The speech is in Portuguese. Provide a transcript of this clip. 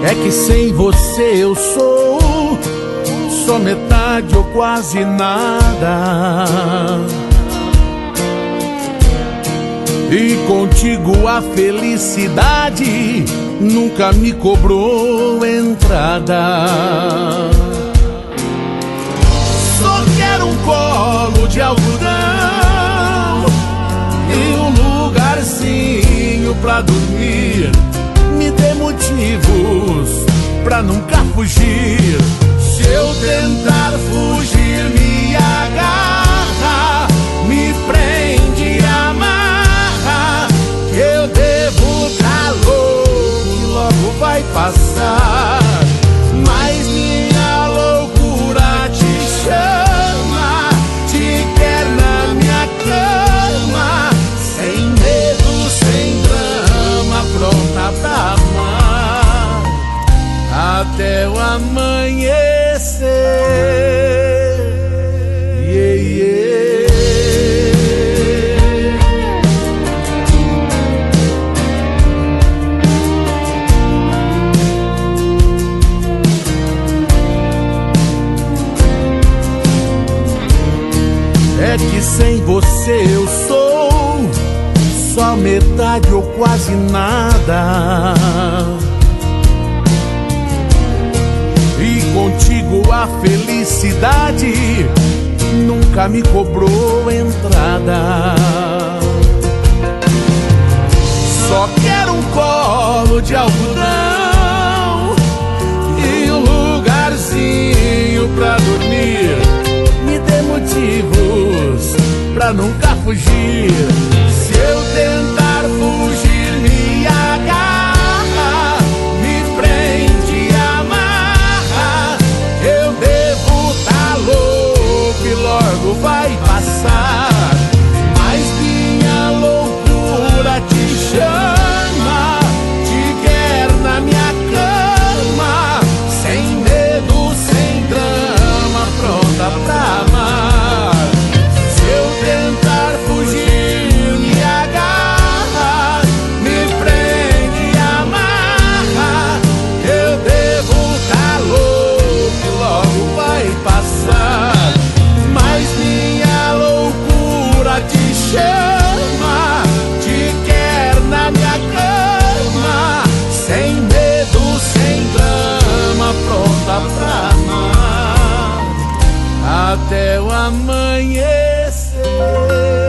É que sem você eu sou só metade ou quase nada, e contigo a felicidade nunca me cobrou entrada. Só quero um colo de algodão e um lugarzinho pra dormir. Me dê motivos pra nunca fugir. Se eu tentar fugir, me agarra, me prende, amarra. Eu devo tá louco e logo vai passar. Mas minha loucura te chama, te quer na minha cama, sem medo, sem drama, pronta pra amar até o amanhecer. Yeah, yeah. É que sem você eu sou só metade ou quase nada, e contigo a felicidade nunca me cobrou entrada. Só quero um colo de algodão e um lugarzinho pra dormir. Me dê motivos pra nunca fugir. Se eu tentar fugir, me agarra, me prende, amarra. Eu devo tá louco e logo vai passar. Mas minha loucura te chama, te quer na minha cama, sem medo, sem drama, pronta pra amar. Se eu tentar fugir, me agarra, me prende, amarra. Eu devo tá louco e logo vai passar. Mas minha loucura te chama, te quer na minha cama, sem medo, sem drama, pronta pra amar até o amanhecer.